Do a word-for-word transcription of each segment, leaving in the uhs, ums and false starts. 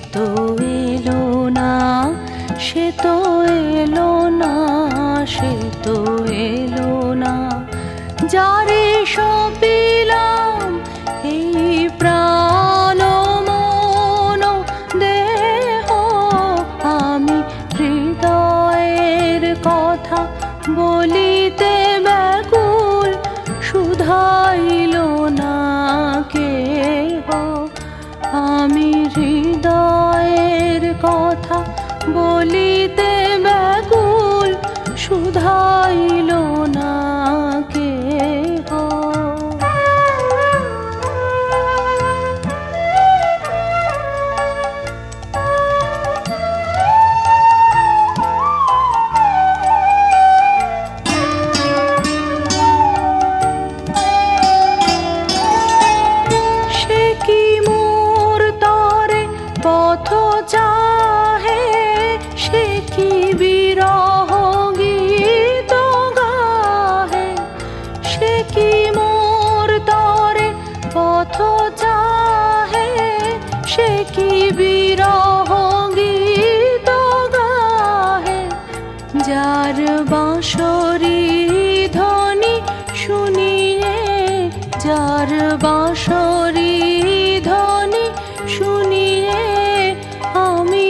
তো এলো না, সে তো এলো না, সে তো এলো না। যারে সপিলাম এই প্রাণ মন দেহ, আমি হৃদয়ের কথা বলিতে ব্যাকুল, শুধাইল না কেহ। আমি হৃদয়ের কথা বলিতে ব্যাকুল, শুধাইল না কেহ। সে কি মোর তরে পথ চাহে, সে কি বিরহ গীত গাহে। সে কি মোর তরে পথ চাহে, সে কি বিরহ গীত গাহে। যার বাঁশরি ধ্বনি শুনিয়ে, যার বাঁশরি ধ্বনি শুনিয়ে আমি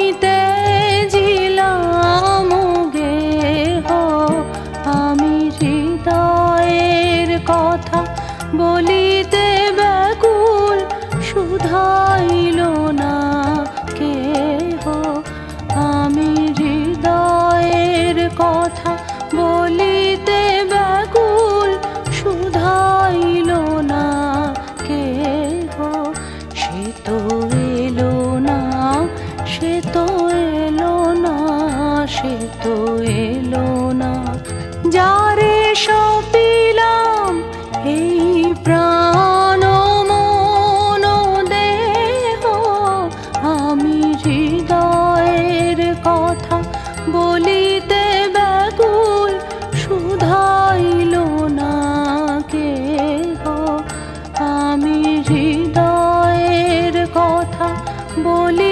তেজিলাম গেহ। আমি হৃদয়ের কথা বলিতে ব্যাকুল, শুধাইল না কেহ। আমি হৃদয়ের কথা বলিতে ব্যাকুল, শুধাইল না কেহ। সে তো এলো না, সে তো এলো না, সে তো এলো না। যারে সপিলাম এই প্রাণ মন দেহ, আমি হৃদয়ের কথা বলিতে ব্যাকুল, শুধাইল না কেহ। আমি হৃদয়ের কথা বলি